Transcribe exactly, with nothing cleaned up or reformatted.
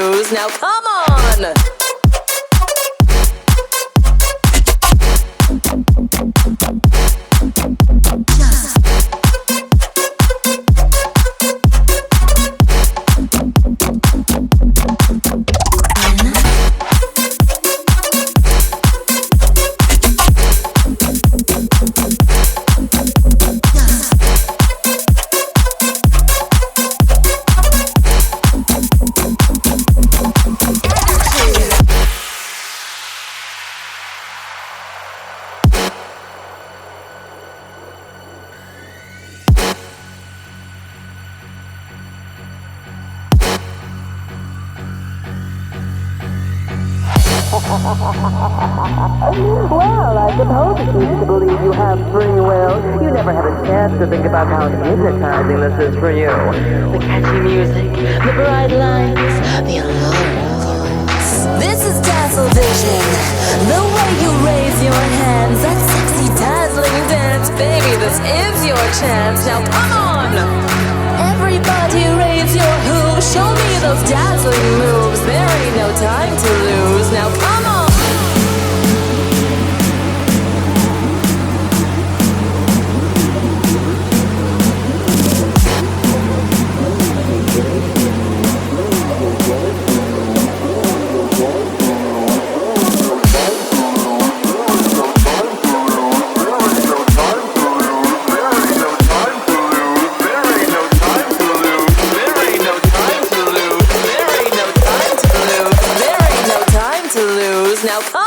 lose. Now come on! Well, I suppose it's easy to believe you have free will. You never have a chance to think about how hypnotizing this is for you. The catchy music, the bright lights, the alluring voice. This is Dazzle Vision. The way you raise your hands, that sexy dazzling dance. Baby, this is your chance. Now come on! Everybody raise your hooves. Show me those dazzling moves. There ain't no time to lose. Now come on! Now come